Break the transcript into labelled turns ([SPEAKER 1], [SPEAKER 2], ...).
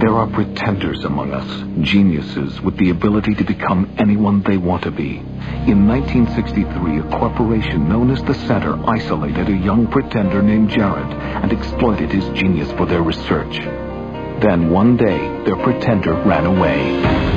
[SPEAKER 1] There are pretenders among us, geniuses with the ability to become anyone they want to be. In 1963, a corporation known as the Center isolated a young pretender named Jared and exploited his genius for their research. Then one day, their pretender ran away.